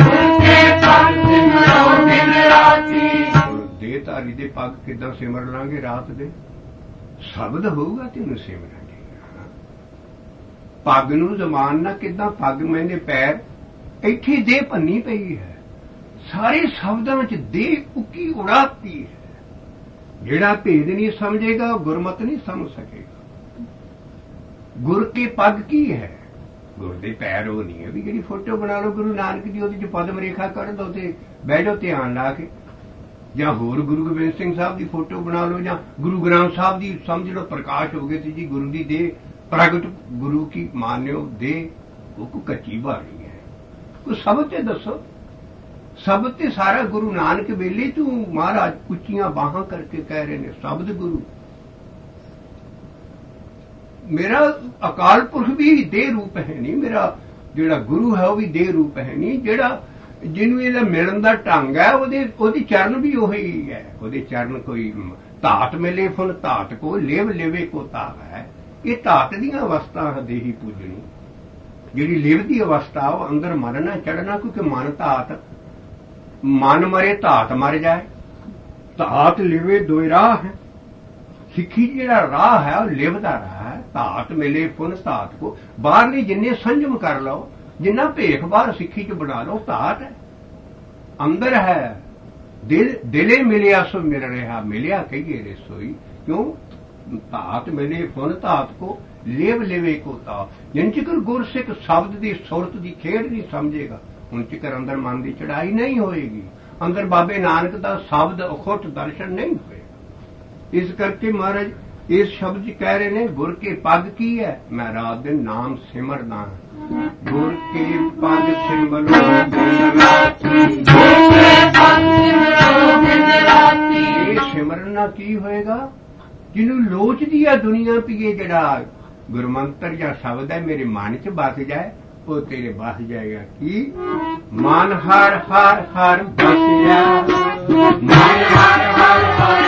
ਦੇਹਧਾਰੀ ਦੇ ਪੱਗ ਕਿੱਦਾਂ ਸਿਮਰ ਲਾਂਗੇ ਰਾਤ ਦੇ? ਸ਼ਬਦ ਹੋਊਗਾ ਤੈਨੂੰ ਸਿਮਰਾਂਗੇ। ਪੱਗ ਨੂੰ ਜ਼ਮਾਨ ਨਾ ਕਿੱਦਾਂ ਪੱਗ ਮੈਨੇ ਪੈਰ ਇੱਥੇ ਦੇਹ ਭੰਨੀ ਪਈ ਹੈ। ਸਾਰੇ ਸ਼ਬਦਾਂ ਵਿੱਚ ਦੇਹ ਉੱਕੀ ਉਡਾਤੀ ਹੈ। ਜਿਹੜਾ ਭੇਦ ਨਹੀਂ ਸਮਝੇਗਾ ਗੁਰਮਤਿ ਨਹੀਂ ਸਮਝ ਸਕੇਗਾ। ਗੁਰ ਕੀ ਪੱਗ ਕੀ ਹੈ? ਗੁਰ ਦੇ ਪੈਰ ਉਹ ਨਹੀਂ ਹੈ ਵੀ ਜਿਹੜੀ ਫੋਟੋ ਬਣਾ ਲਓ ਗੁਰੂ ਨਾਨਕ ਦੀ ਉਹਦੇ ਚ ਪਦਮ ਰੇਖਾ ਕਰ ਦੋ ਤੇ ਬਹਿ ਜਾਓ ਧਿਆਨ ਲਾ ਕੇ, ਜਾਂ ਹੋਰ ਗੁਰੂ ਗੋਬਿੰਦ ਸਿੰਘ ਸਾਹਿਬ ਦੀ ਫੋਟੋ ਬਣਾ ਲਓ, ਜਾਂ ਗੁਰੂ ਗ੍ਰੰਥ ਸਾਹਿਬ ਦੀ ਸਮਝ ਲਓ ਪ੍ਰਕਾਸ਼ ਹੋ ਗਏ ਸੀ ਜੀ ਗੁਰੂ ਦੀ ਦੇਹ ਪ੍ਰਗਟ ਗੁਰੂ ਕੀ ਮਾਨਿਓ ਦੇਹ, ਉਹ ਕੋ ਕੱਚੀ ਬਾਣੀ ਹੈ। ਕੋਈ ਸ਼ਬਦ ਤੇ ਦੱਸੋ। ਸ਼ਬਦ ਤੇ ਸਾਰਾ ਗੁਰੂ ਨਾਨਕ ਵੇਲੇ ਤੂੰ ਮਹਾਰਾਜ ਉੱਚੀਆਂ ਬਾਹਾਂ ਕਰਕੇ ਕਹਿ ਰਹੇ ਨੇ ਸ਼ਬਦ ਗੁਰੂ। ਮੇਰਾ ਅਕਾਲ ਪੁਰਖ ਵੀ ਦੇਹ ਰੂਪ ਹੈ ਨਹੀਂ, ਮੇਰਾ ਜਿਹੜਾ ਗੁਰੂ ਹੈ ਉਹ ਵੀ ਦੇਹ ਰੂਪ ਹੈ ਨਹੀਂ। ਜਿਹੜਾ ਜਿਹਨੂੰ ਇਹਦਾ ਮਿਲਣ ਦਾ ਢੰਗ ਹੈ ਉਹਦੇ ਉਹਦੀ ਚਰਨ ਵੀ ਉਹੀ ਹੈ। ਉਹਦੇ ਚਰਨ ਕੋਈ ਧਾਤ ਮਿਲੇ ਫੁੱਲ ਧਾਤ ਕੋ ਲੇਵ ਲੇਵੇ ਕੋ ਤਾਪ ਹੈ। ਇਹ ਧਾਤ ਦੀਆਂ ਅਵਸਥਾ ਦੇਹੀ ਪੂਜਣੀ। ਜਿਹੜੀ ਲਿਵ ਦੀ ਅਵਸਥਾ ਉਹ ਅੰਦਰ ਮਰਨਾ ਚੜਨਾ, ਕਿਉਂਕਿ ਮਨ ਧਾਤ, ਮਨ ਮਰੇ ਧਾਤ ਮਰ ਜਾਏ। ਧਾਤ ਲਿਵੇ ਦੋਇ ਰਾਹ ਹੈ। ਸਿੱਖੀ ਜਿਹੜਾ ਰਾਹ ਹੈ ਉਹ ਲਿਵ ਦਾ ਰਾਹ ਹੈ। ਧਾਤ ਮਿਲੇ ਫੁੱਲ ਧਾਤ ਕੋ, ਬਾਹਰਲੀ ਜਿੰਨੇ ਸੰਜਮ ਕਰ ਲਓ, ਜਿੰਨਾ ਭੇਖ ਬਾਹਰ ਸਿੱਖੀ ਚ ਬਣਾ ਲਓ, ਧਾਤ ਹੈ ਅੰਦਰ ਹੈ। ਦਿਲ ਦਿਲੇ ਮਿਲਿਆ ਸੋ ਮਿਲ ਰਿਹਾ, ਮਿਲਿਆ ਕਹੀਏ ਰਸੋਈ ਕਿਉਂ? ਧਾਤ ਮਿਲੇ ਫੁੱਲ ਧਾਤ ਕੋ ਲੇਵ ਲੇਵੇ ਕੋ ਤਾ। ਜਿਨ ਚਿਕਰ ਗੁਰਸਿੱਖ ਸ਼ਬਦ ਦੀ ਸੁਰਤ ਦੀ ਖੇਡ ਨਹੀਂ ਸਮਝੇਗਾ, ਹੁਣ ਚਿਕਰ ਅੰਦਰ ਮਨ ਦੀ ਚੜਾਈ ਨਹੀਂ ਹੋਏਗੀ। ਅੰਦਰ ਬਾਬੇ ਨਾਨਕ ਦਾ ਸ਼ਬਦ ਅਖੁੱਟ ਦਰਸ਼ਨ ਨਹੀਂ ਹੋਏਗਾ। ਇਸ ਕਰਕੇ ਮਹਾਰਾਜ ਇਸ ਸ਼ਬਦ ਚ ਕਹਿ ਰਹੇ ਨੇ ਗੁਰ ਕੇ ਪੱਗ ਕੀ ਹੈ? ਮੈਂ ਰਾਤ ਦਿਨ ਨਾਮ ਸਿਮਰਦਾ। ਗੁਰ ਕੇ ਪੱਗ ਸਿਮਰੋ ਦਿਨ ਰਾਤੀ, ਇਹ ਸਿਮਰਨਾ ਕੀ ਹੋਏਗਾ? ਜਿਹਨੂੰ ਲੋਚਦੀ ਆ ਦੁਨੀਆ ਪੀਏ, ਜਿਹੜਾ ਗੁਰਮੰਤਰ ਜਾਂ ਸ਼ਬਦ ਹੈ ਮੇਰੇ ਮਨ ਚ ਬਸ ਜਾਏ, ਉਹ ਤੇਰੇ ਬਸ ਜਾਏਗਾ। ਕੀ ਮਨ ਹਰ ਹਰ ਹਰ ਬਸਿਆ, ਮਨ ਹਰ ਹਰ ਹਰ